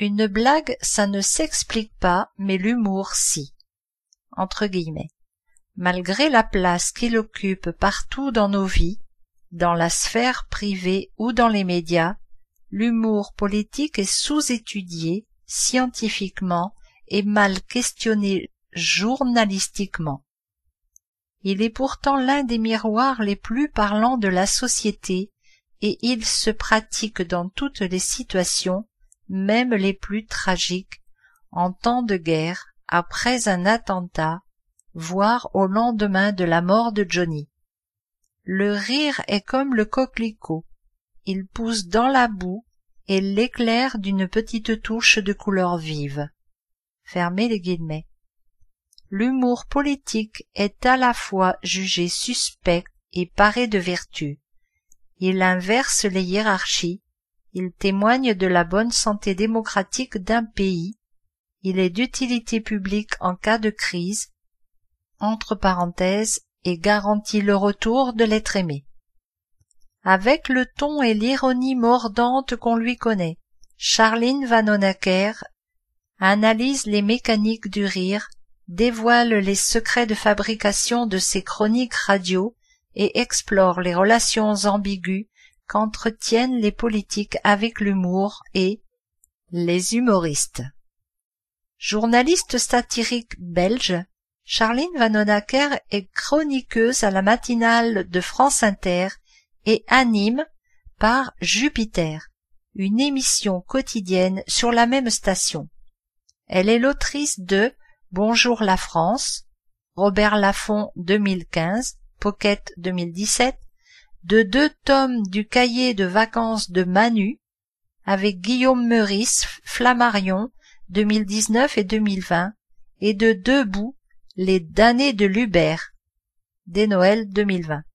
Une blague, ça ne s'explique pas, mais l'humour, si. Entre guillemets. Malgré la place qu'il occupe partout dans nos vies, dans la sphère privée ou dans les médias, l'humour politique est sous-étudié scientifiquement et mal questionné journalistiquement. Il est pourtant l'un des miroirs les plus parlants de la société et il se pratique dans toutes les situations, même les plus tragiques, en temps de guerre, après un attentat, voire au lendemain de la mort de Johnny. Le rire est comme le coquelicot, il pousse dans la boue et l'éclaire d'une petite touche de couleur vive. Fermez les guillemets. L'humour politique est à la fois jugé suspect et paré de vertu. Il inverse les hiérarchies, il témoigne de la bonne santé démocratique d'un pays, il est d'utilité publique en cas de crise, entre parenthèses, et garantit le retour de l'être aimé. Avec le ton et l'ironie mordante qu'on lui connaît, Charline Vanhoenacker analyse les mécaniques du rire, dévoile les secrets de fabrication de ses chroniques radio et explore les relations ambiguës qu'entretiennent les politiques avec l'humour et les humoristes. Journaliste satirique belge, Charline Vanhoenacker est chroniqueuse à la matinale de France Inter et anime par Jupiter, une émission quotidienne sur la même station. Elle est l'autrice de Bonjour la France, Robert Laffont 2015, Pocket 2017, de 2 tomes du cahier de vacances de Manu, avec Guillaume Meurice, Flammarion 2019 et 2020, et de Debout, les damnés de l'Uber, dès Noël 2020.